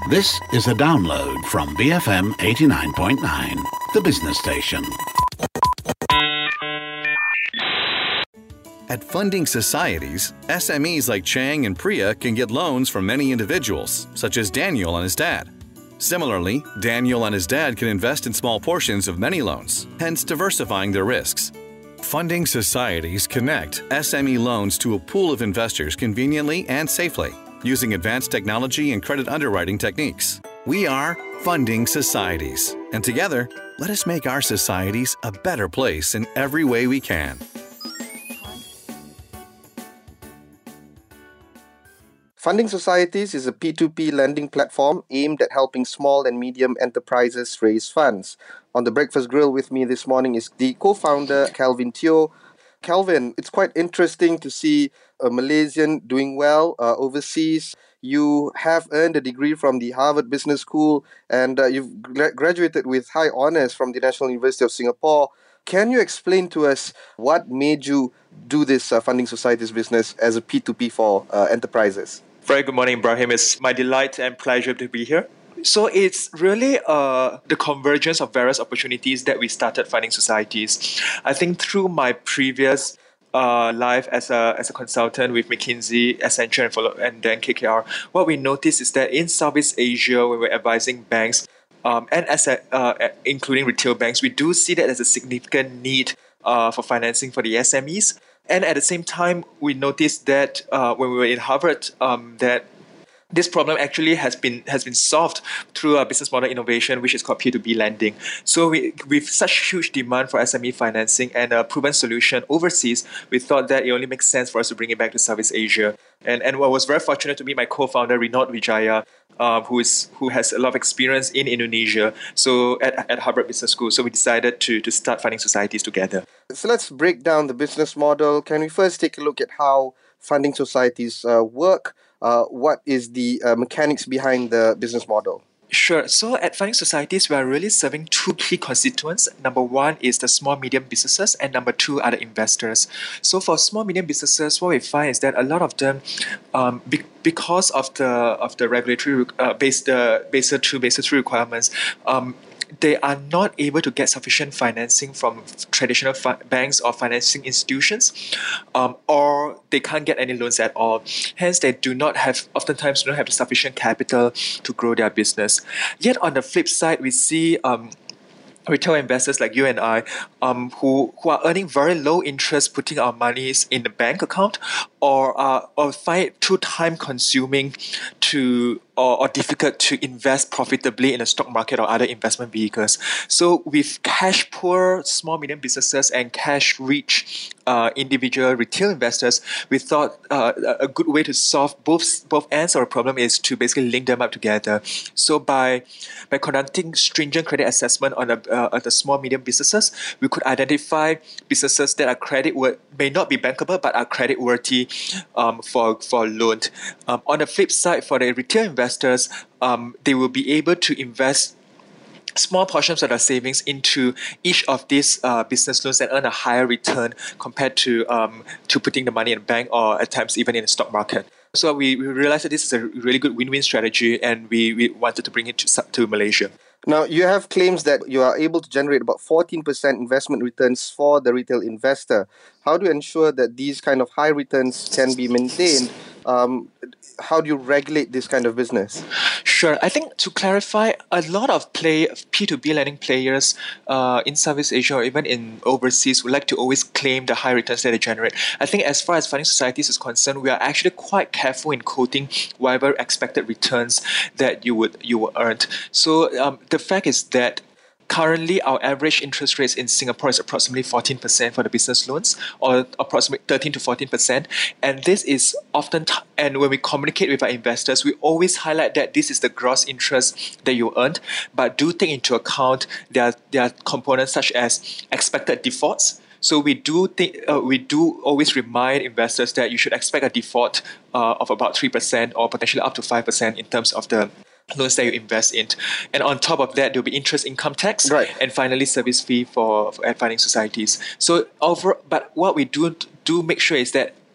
This is a download from BFM 89.9, the business station. At Funding Societies, SMEs like Chang and Priya can get loans from many individuals, such as Daniel and his dad. Similarly, Daniel and his dad can invest in small portions of many loans, hence diversifying their risks. Funding Societies connect SME loans to a pool of investors conveniently and safely, using advanced technology and credit underwriting techniques. We are Funding Societies, and together, let us make our societies a better place in every way we can. Funding Societies is a P2P lending platform aimed at helping small and medium enterprises raise funds. On the Breakfast Grill with me this morning is the co-founder, Kelvin Teo. Kelvin, it's quite interesting to see a Malaysian doing well overseas. You have earned a degree from the Harvard Business School and you've graduated with high honours from the National University of Singapore. Can you explain to us what made you do this Funding Societies business as a P2P for enterprises? Very good morning, Ibrahim. It's my delight and pleasure to be here. So it's really the convergence of various opportunities that we started Funding Societies. I think through my previous life as a consultant with McKinsey, Accenture, and then KKR, what we noticed is that in Southeast Asia, when we're advising banks, including retail banks, we do see that there's a significant need for financing for the SMEs. And at the same time, we noticed that when we were in Harvard, that this problem actually has been solved through a business model innovation, which is called P2B lending. So with such huge demand for SME financing and a proven solution overseas, we thought that it only makes sense for us to bring it back to Southeast Asia. And I was very fortunate to meet my co-founder, Rinod Wijaya, who has a lot of experience in Indonesia, so at Harvard Business School. So we decided to start Funding Societies together. So let's break down the business model. Can we first take a look at how Funding Societies work? What is the mechanics behind the business model? Sure. So at Funding Societies, we are really serving two key constituents. Number one is the small, medium businesses, and number two are the investors. So for small, medium businesses, what we find is that a lot of them, because of the regulatory Basel III requirements, they are not able to get sufficient financing from traditional banks or financing institutions, or they can't get any loans at all. Hence, they oftentimes do not have the sufficient capital to grow their business. Yet on the flip side, we see retail investors like you and I, who are earning very low interest putting our monies in the bank account, or find it too time consuming or difficult to invest profitably in the stock market or other investment vehicles. So with cash poor small medium businesses and cash rich individual retail investors, we thought a good way to solve both ends of the problem is to basically link them up together. So by conducting stringent credit assessment on the small medium businesses, we could identify businesses that are may not be bankable but are credit worthy for loan. On the flip side, for the retail investors, they will be able to invest small portions of their savings into each of these business loans and earn a higher return compared to putting the money in a bank or at times even in the stock market. So we realized that this is a really good win-win strategy, and we wanted to bring it to Malaysia. Now, you have claims that you are able to generate about 14% investment returns for the retail investor. How do you ensure that these kind of high returns can be maintained? How do you regulate this kind of business? Sure. I think to clarify, a lot of P2B lending players in Southeast Asia or even in overseas would like to always claim the high returns that they generate. I think as far as Funding Societies is concerned, we are actually quite careful in quoting whatever expected returns that you will earn. So the fact is that currently, our average interest rates in Singapore is approximately 14% for the business loans, or approximately 13 to 14%. And this is often, and when we communicate with our investors, we always highlight that this is the gross interest that you earned, but do take into account there are components such as expected defaults. So we do always remind investors that you should expect a default of about 3% or potentially up to 5% in terms of the loans that you invest in. And on top of that, there'll be interest income tax, right, and finally service fee for Funding Societies. So but what we do make sure is that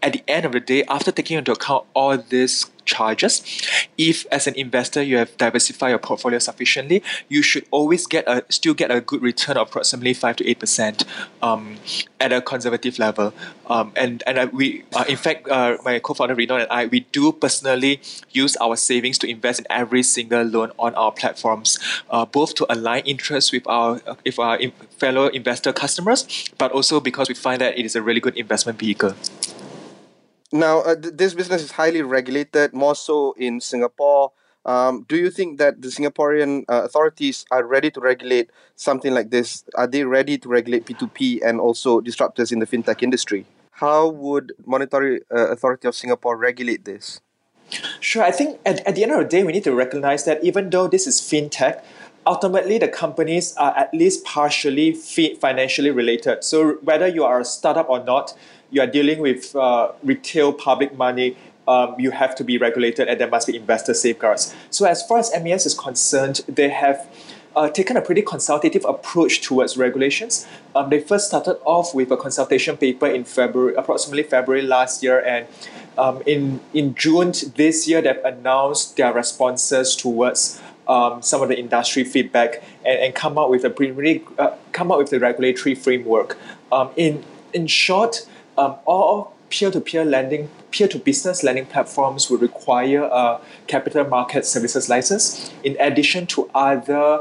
at the end of the day, after taking into account all these charges, if as an investor you have diversified your portfolio sufficiently, you should always still get a good return of approximately 5 to 8% at a conservative level. In fact, my co-founder Renan and I, we do personally use our savings to invest in every single loan on our platforms, both to align interests with our fellow investor customers, but also because we find that it is a really good investment vehicle. Now, this business is highly regulated, more so in Singapore. Do you think that the Singaporean authorities are ready to regulate something like this? Are they ready to regulate P2P and also disruptors in the fintech industry? How would Monetary Authority of Singapore regulate this? Sure, I think at the end of the day, we need to recognize that even though this is fintech, ultimately the companies are at least partially financially related. So whether you are a startup or not, you are dealing with retail public money, you have to be regulated and there must be investor safeguards. So as far as MES is concerned, they have taken a pretty consultative approach towards regulations. They first started off with a consultation paper in approximately February last year, and in June this year they've announced their responses towards some of the industry feedback and come up with the regulatory framework. In short, all peer-to-peer lending, peer-to-business lending platforms will require a capital market services license, in addition to other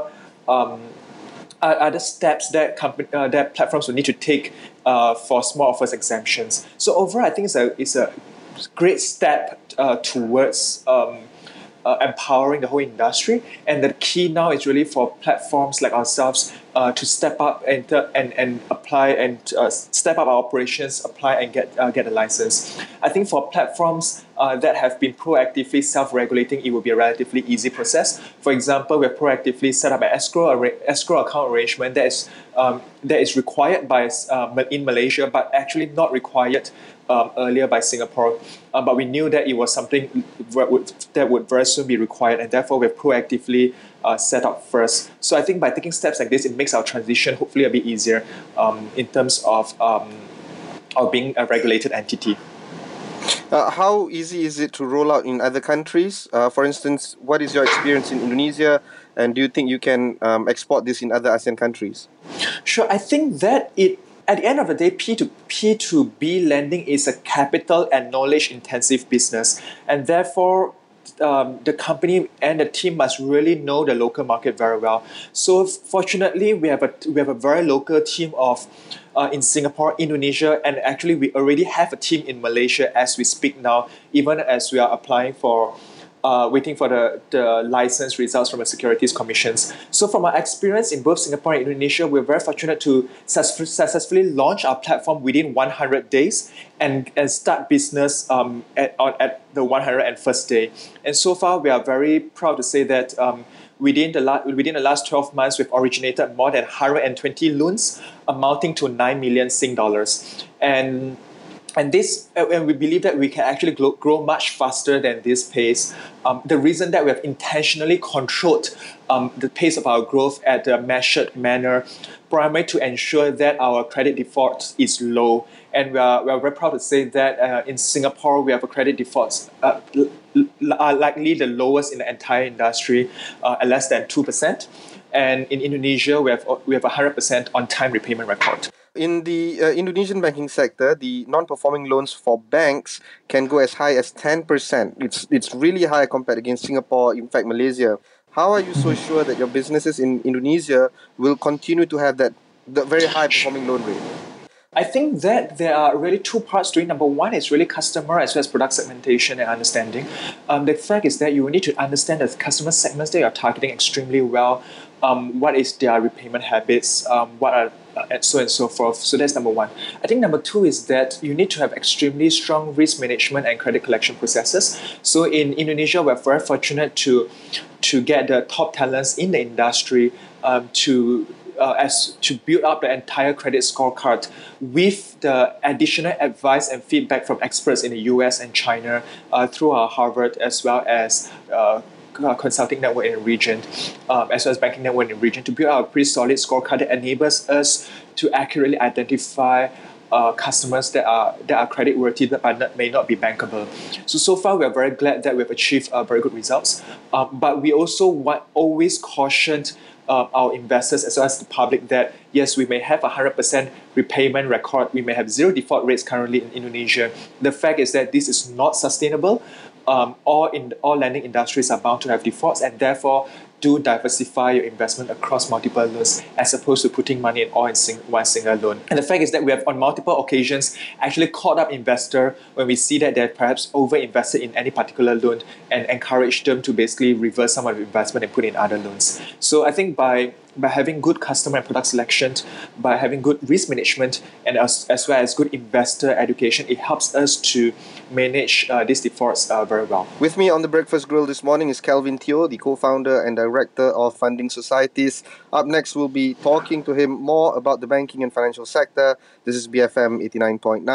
steps that platforms will need to take for small offers exemptions. So overall, I think it's a great step towards empowering the whole industry, and the key now is really for platforms like ourselves to step up and apply and step up our operations, apply and get a license. I think for platforms that have been proactively self-regulating, it will be a relatively easy process. For example, we have proactively set up an escrow account arrangement that is required in Malaysia, but actually not required earlier by Singapore. But we knew that it was something that would very soon be required, and therefore we've proactively set up first. So I think by taking steps like this, it makes our transition hopefully a bit easier in terms of being a regulated entity. How easy is it to roll out in other countries? For instance, what is your experience in Indonesia, and do you think you can export this in other ASEAN countries? Sure, I think that at the end of the day, P2B lending is a capital and knowledge-intensive business, and therefore the company and the team must really know the local market very well. So fortunately, we have a very local team in Singapore, Indonesia, and actually we already have a team in Malaysia as we speak now, even as we are applying for waiting for the license results from the securities commissions. So from our experience in both Singapore and Indonesia, we're very fortunate to successfully launch our platform within 100 days and start business at the 101st day. And so far, we are very proud to say that within the last 12 months, we've originated more than 120 loans amounting to 9 million Sing dollars. And we believe that we can actually grow much faster than this pace. The reason that we have intentionally controlled the pace of our growth at a measured manner, primarily to ensure that our credit default is low. And we are very proud to say that in Singapore, we have a credit defaults are likely the lowest in the entire industry, at less than 2%. And in Indonesia, we have 100% on-time repayment record. In the Indonesian banking sector, the non-performing loans for banks can go as high as 10%. It's really high compared against Singapore, in fact, Malaysia. How are you so sure that your businesses in Indonesia will continue to have the very high performing loan rate? I think that there are really two parts to it. Number one is really customer as well as product segmentation and understanding. The fact is that you need to understand the customer segments that you're targeting extremely well. What is their repayment habits? What are and so on and so forth. So that's number one. I think number two is that you need to have extremely strong risk management and credit collection processes. So in Indonesia, we're very fortunate to get the top talents in the industry to build up the entire credit scorecard with the additional advice and feedback from experts in the US and China through our Harvard as well as consulting network in the region, as well as banking network in the region, to build out a pretty solid scorecard that enables us to accurately identify customers that are credit worthy but may not be bankable. So far we are very glad that we have achieved very good results. But we also always cautioned our investors as well as the public that yes, we may have a 100% repayment record, we may have zero default rates currently in Indonesia. The fact is that this is not sustainable. All lending industries are bound to have defaults, and therefore do diversify your investment across multiple loans as opposed to putting money in one single loan. And the fact is that we have on multiple occasions actually caught up investor when we see that they're perhaps over-invested in any particular loan and encourage them to basically reverse some of the investment and put in other loans. So I think by having good customer and product selection, by having good risk management, and as well as good investor education, it helps us to manage these defaults very well. With me on the Breakfast Grill this morning is Kelvin Teo, the co-founder and director of Funding Societies. Up next, we'll be talking to him more about the banking and financial sector. This is BFM 89.9.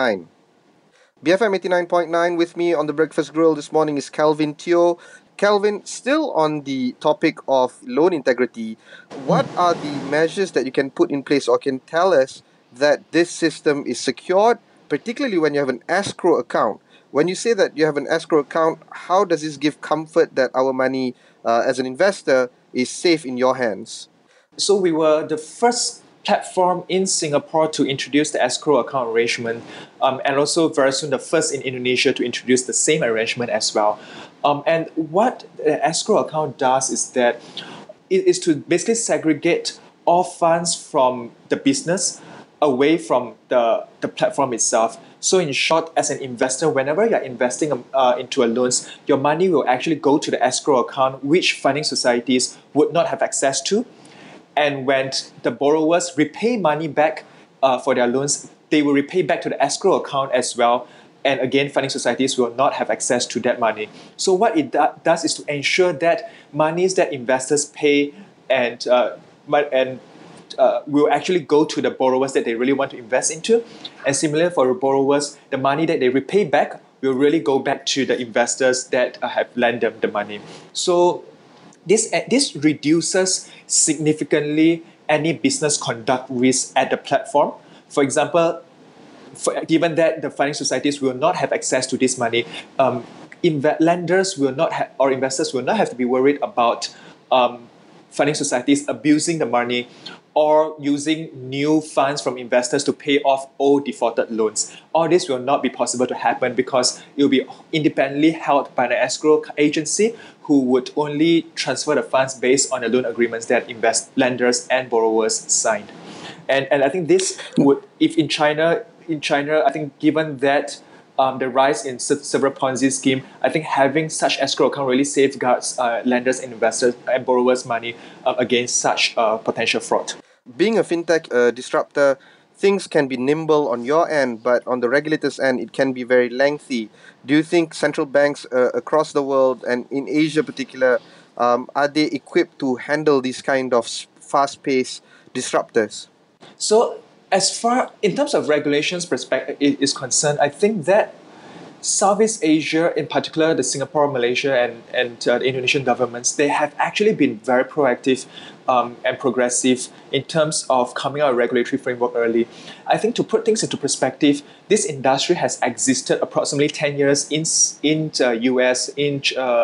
BFM 89.9, with me on the Breakfast Grill this morning is Kelvin Teo. Kelvin, still on the topic of loan integrity, what are the measures that you can put in place or can tell us that this system is secured, particularly when you have an escrow account? When you say that you have an escrow account, how does this give comfort that our money as an investor is safe in your hands? So we were the first platform in Singapore to introduce the escrow account arrangement, and also very soon the first in Indonesia to introduce the same arrangement as well. And what the escrow account does is that it is to basically segregate all funds from the business away from the platform itself. So in short, as an investor, whenever you're investing into a loans, your money will actually go to the escrow account, which funding societies would not have access to. And when the borrowers repay money back for their loans, they will repay back to the escrow account as well. And again, funding societies will not have access to that money. So what it does is to ensure that monies that investors pay and will actually go to the borrowers that they really want to invest into. And similarly for the borrowers, the money that they repay back will really go back to the investors that have lent them the money. So this reduces significantly any business conduct risk at the platform. For example, given that the funding societies will not have access to this money, lenders will not have, or investors will not have to be worried about funding societies abusing the money or using new funds from investors to pay off old defaulted loans. All this will not be possible to happen because it will be independently held by an escrow agency who would only transfer the funds based on the loan agreements that lenders and borrowers signed. And I think this would, if in China, I think given that the rise in several Ponzi scheme, I think having such escrow account really safeguards lenders and investors and borrowers' money against such potential fraud. Being a fintech disruptor, things can be nimble on your end, but on the regulator's end, it can be very lengthy. Do you think central banks across the world and in Asia particular, are they equipped to handle these kind of fast-paced disruptors? So as far in terms of regulations perspective is concerned, I think that Southeast Asia, in particular the Singapore, Malaysia and the Indonesian governments, they have actually been very proactive and progressive in terms of coming out with a regulatory framework early. I think to put things into perspective, this industry has existed approximately 10 years in the US, in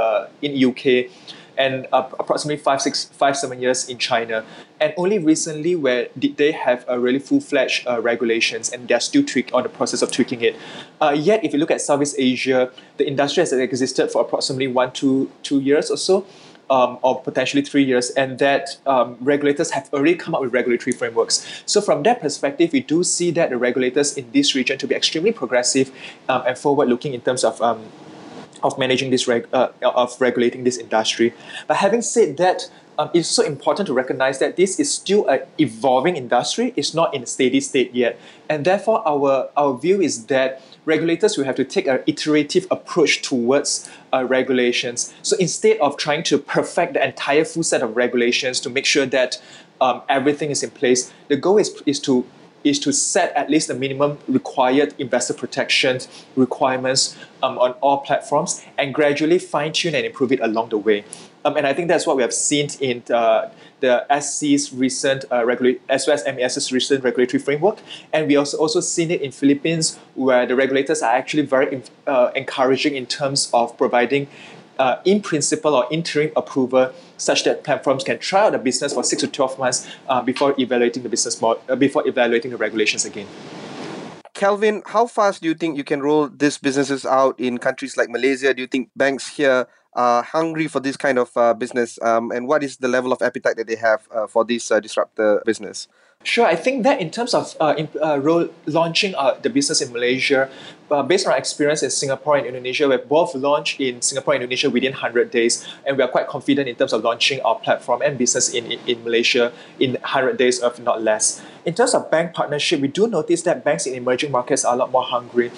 UK, and approximately 5-7 years in China. And only recently where did they have a really full-fledged regulations, and they're still on the process of tweaking it. Yet, if you look at Southeast Asia, the industry has existed for approximately 1-2 years or so, or potentially 3 years, and that regulators have already come up with regulatory frameworks. So from that perspective, we do see that the regulators in this region to be extremely progressive and forward-looking in terms of managing this of regulating this industry. But having said that, it's so important to recognize that this is still an evolving industry. It's not in a steady state yet, and therefore our view is that regulators will have to take an iterative approach towards regulations. So instead of trying to perfect the entire full set of regulations to make sure that everything is in place, the goal is is to set at least the minimum required investor protection requirements on all platforms and gradually fine-tune and improve it along the way. And I think that's what we have seen in the SC's recent as well as MES's recent regulatory framework. And we also seen it in Philippines, where the regulators are actually very encouraging in terms of providing in principle or interim approval, such that platforms can try out the business for 6 to 12 months before evaluating the business before evaluating the regulations again. Kelvin, how fast do you think you can roll these businesses out in countries like Malaysia? Do you think banks here are hungry for this kind of business? And what is the level of appetite that they have for this disruptor business? Sure, I think that in terms of launching the business in Malaysia, based on our experience in Singapore and Indonesia, we've both launched in Singapore and Indonesia within 100 days, and we are quite confident in terms of launching our platform and business in Malaysia in 100 days, if not less. In terms of bank partnership, we do notice that banks in emerging markets are a lot more hungry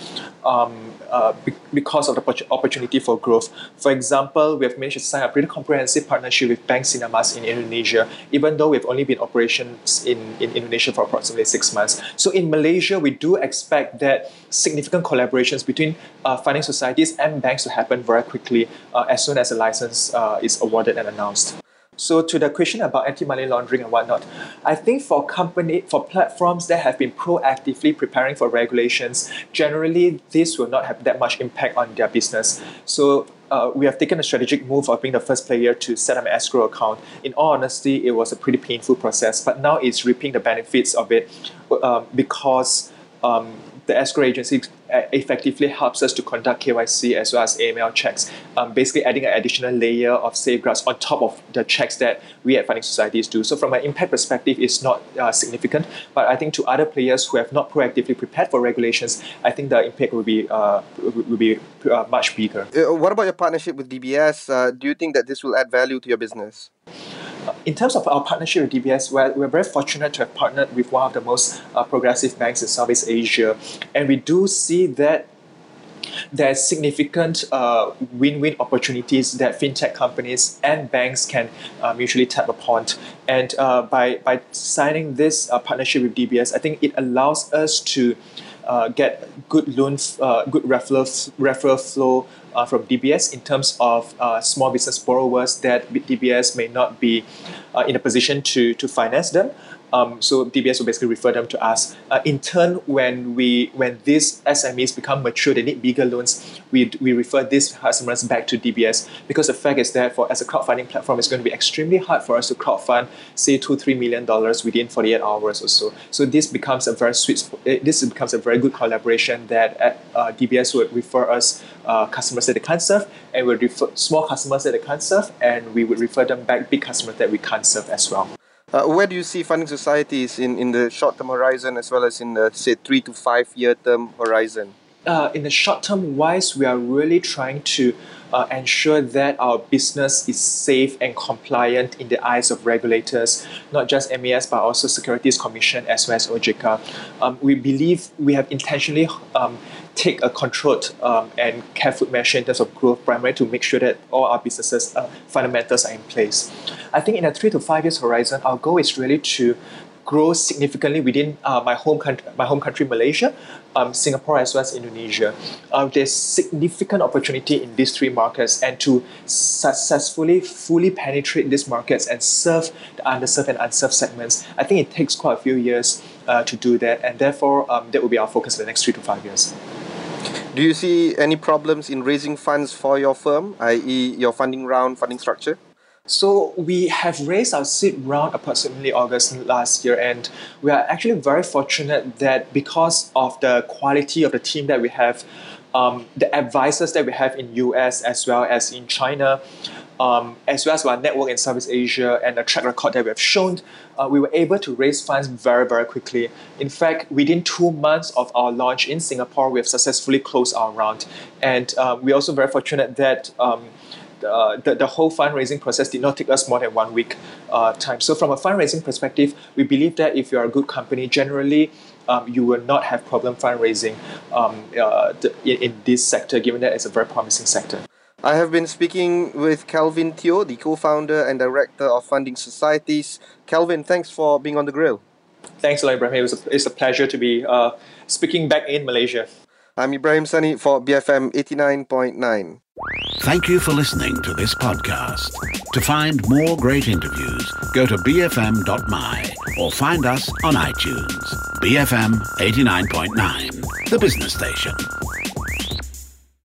because of the opportunity for growth. For example, we have managed to sign a pretty comprehensive partnership with Bank Cinemas in Indonesia, even though we've only been operations in Indonesia for approximately 6 months. So in Malaysia, we do expect that significant collaborations between funding societies and banks to happen very quickly as soon as the license is awarded and announced. So to the question about anti-money laundering and whatnot, I think for platforms that have been proactively preparing for regulations, generally this will not have that much impact on their business. So we have taken a strategic move of being the first player to set up an escrow account. In all honesty, it was a pretty painful process, but now it's reaping the benefits of it because the escrow agency effectively helps us to conduct KYC as well as AML checks, basically adding an additional layer of safeguards on top of the checks that we at funding societies do. So from an impact perspective, it's not significant, but I think to other players who have not proactively prepared for regulations, I think the impact will be much bigger. What about your partnership with DBS? Do you think that this will add value to your business? In terms of our partnership with DBS, we're very fortunate to have partnered with one of the most progressive banks in Southeast Asia. And we do see that there's significant win-win opportunities that fintech companies and banks can mutually tap upon. And by signing this partnership with DBS, I think it allows us to get good loans, good referral flow from DBS in terms of small business borrowers that DBS may not be in a position to finance them. So DBS will basically refer them to us. In turn, when these SMEs become mature, they need bigger loans, we refer these customers back to DBS, because the fact is that as a crowdfunding platform, it's going to be extremely hard for us to crowdfund, say, $2-3 million within 48 hours or so. So this becomes a very good collaboration that DBS would refer us customers that they can't serve, and would refer small customers that they can't serve, and we would refer them back big customers that we can't serve as well. Where do you see funding societies in the short-term horizon as well as in the, say, 3 to 5 year term horizon? In the short term wise, we are really trying to ensure that our business is safe and compliant in the eyes of regulators, not just MAS but also Securities Commission as well as OJK. We believe we have intentionally take a controlled and careful measure in terms of growth, primarily to make sure that all our businesses fundamentals are in place. I think in a 3 to 5 years horizon, our goal is really to grow significantly within my home country, Malaysia, Singapore as well as Indonesia. There's significant opportunity in these three markets, and to successfully, fully penetrate these markets and serve the underserved and unserved segments, I think it takes quite a few years to do that, and therefore that will be our focus in the next 3 to 5 years. Do you see any problems in raising funds for your firm, i.e. your funding structure? So we have raised our seed round approximately August last year, and we are actually very fortunate that because of the quality of the team that we have, the advisors that we have in US as well as in China, as well as our network in Southeast Asia and the track record that we have shown, we were able to raise funds very, very quickly. In fact, within 2 months of our launch in Singapore, we have successfully closed our round. And we're also very fortunate that the whole fundraising process did not take us more than 1 week time. So from a fundraising perspective, we believe that if you are a good company, generally you will not have problem fundraising in this sector, given that it's a very promising sector. I have been speaking with Kelvin Teo, the co-founder and director of Funding Societies. Kelvin, thanks for being on The Grill. Thanks a lot, Ibrahim. It's a pleasure to be speaking back in Malaysia. I'm Ibrahim Sani for BFM 89.9. Thank you for listening to this podcast. To find more great interviews, go to bfm.my or find us on iTunes. BFM 89.9, the business station.